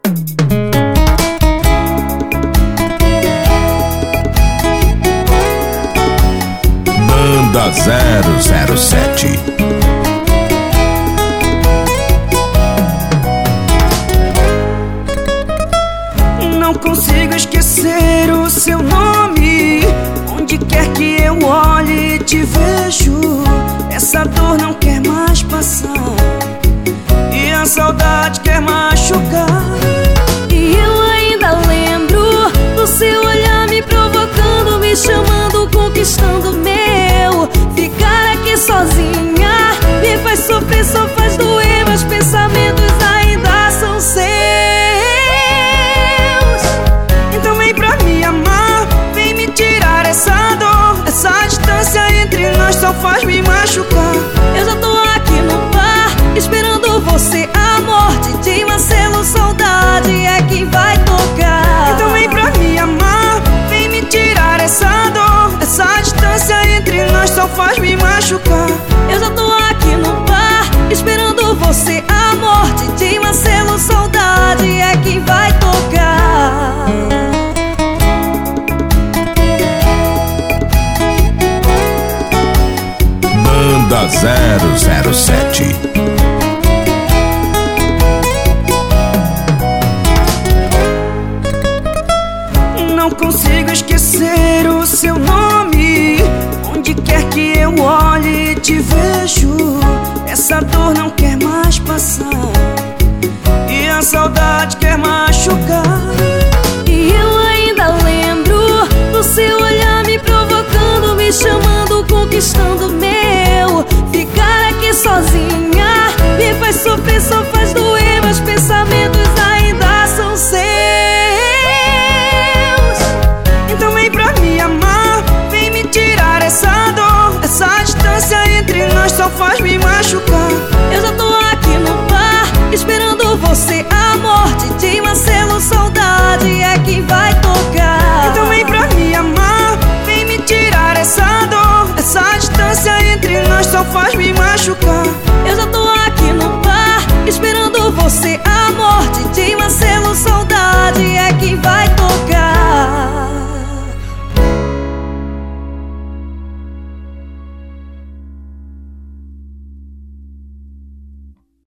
Banda 007. Não consigo esquecer o seu nome. Onde quer que eu olhe te vejo. Essa dor não quer mais passar e a saudade quer machucar. E eu ainda lembro do seu olhar me provocando, me chamando, conquistando meu. Ficar aqui sozinha me faz sofrer, só faz doer. Meus pensamentos ainda são seus. Então vem pra me amar, vem me tirar essa dor. Essa distância entre nós só faz me machucar. Eu já tô aqui no bar esperando você, amor. DJ Marcelo, saudade é quem vai tocar. Então vem pra me amar, vem me tirar essa dor. Essa distância entre nós só faz me machucar. Eu já tô aqui no bar esperando você, amor. DJ Marcelo, saudade é quem vai tocar. Banda 007. Não consigo esquecer o seu nome. Onde quer que eu olhe te vejo. Essa dor não quer mais passar e a saudade quer machucar. E eu ainda lembro do seu olhar me provocando, me chamando, conquistando meu. Ficar aqui sozinha me faz sofrer, só faz doer. Meus pensamentos ainda são seus. Então vem pra me amar, vem me tirar essa dor. Essa distância entre nós só faz me machucar. Eu já tô aqui no bar esperando você, amor. DJ Marcelo, saudade é quem vai tocar. Então vem pra me amar, vem me tirar essa dor. Essa distância entre nós só faz me machucar. Eu já tô aqui no bar esperando você,